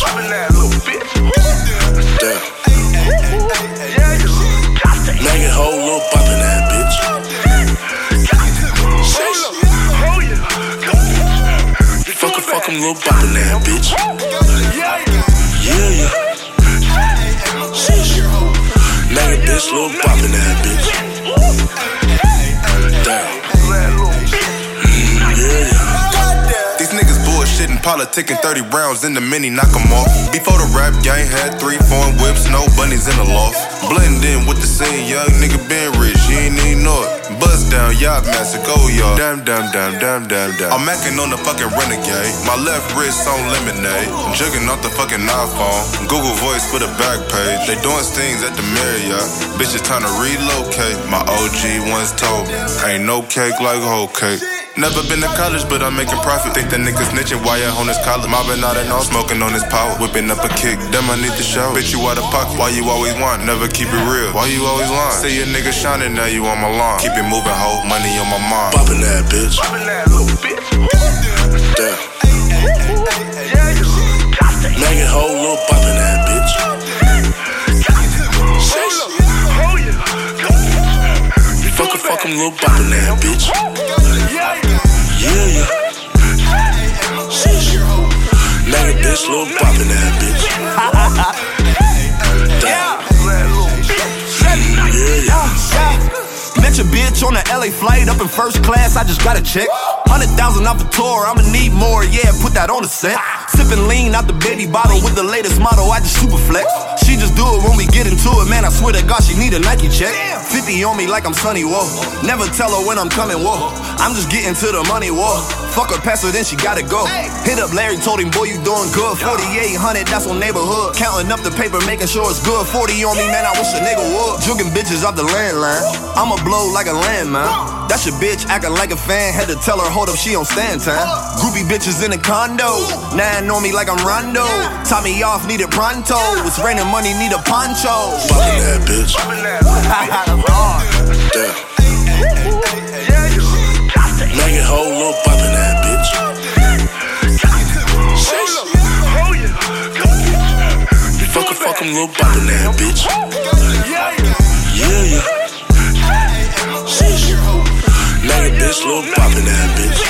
Damn. Make it whole little boppin' that bitch. Fuck him, little boppin' that bitch. Yeah. Make a bitch, little boppin' that bitch. Damn. These niggas bullshitting, politicking, 30 rounds in the mini, knock 'em off. Before the rap gang had 3 foreign whips, no bunnies in the loft. Blend in with the scene, young nigga been rich, he ain't even know it. Buzz down, yacht master, go y'all. Damn. I'm macking on the fucking renegade. My left wrist on lemonade. I'm jugging off the fucking iPhone. Google Voice for the back page. They doing things at the Marriott. Bitches trying to relocate. My OG once told me, ain't no cake like whole cake. Never been to college, but I'm making profit. Think that niggas snitching while you on his collar. Mobbing out and all, smoking on his power. Whipping up a kick, damn I need the show. Bitch, you out of pocket, why you always want? Never keep it real, why you always lying? Say your nigga shining, now you on my lawn. Keep it moving, ho, money on my mind. Boppin' that bitch. Damn. Make it whole little boppin' that bitch. Fuck him, little boppin' that bitch. Yeah. Make a bitch, little boppin' that bitch. Damn. Met your bitch on the LA flight up in first class, I just got a check. 100,000 off the tour, I'ma need more, yeah, put that on the set. Sippin' lean out the baby bottle with the latest model, I just super flex. She just do it when we get into it, man, I swear to God she need a Nike check. 50 on me like I'm Sonny, whoa. Never tell her when I'm coming, whoa. I'm just getting to the money, whoa. Fuck her, pass her, then she gotta go. Hit up Larry, told him, boy, you doing good. 4,800, that's on neighborhood. Counting up the paper, making sure it's good. 40 on me, man, I wish a nigga would. Jugging bitches off the landline. I'ma blow like a landmine. That's your bitch acting like a fan. Had to tell her, hold up, she on stand time. Groupie bitches in a condo. 9 on me like I'm Rondo. Top me off, need it pronto. It's raining money, need a poncho. Boppin' that bitch. Damn. Make it whole little boppin' that bitch. Fuck him, little boppin' that bitch. Yeah. Make a bitch, little boppin' that bitch.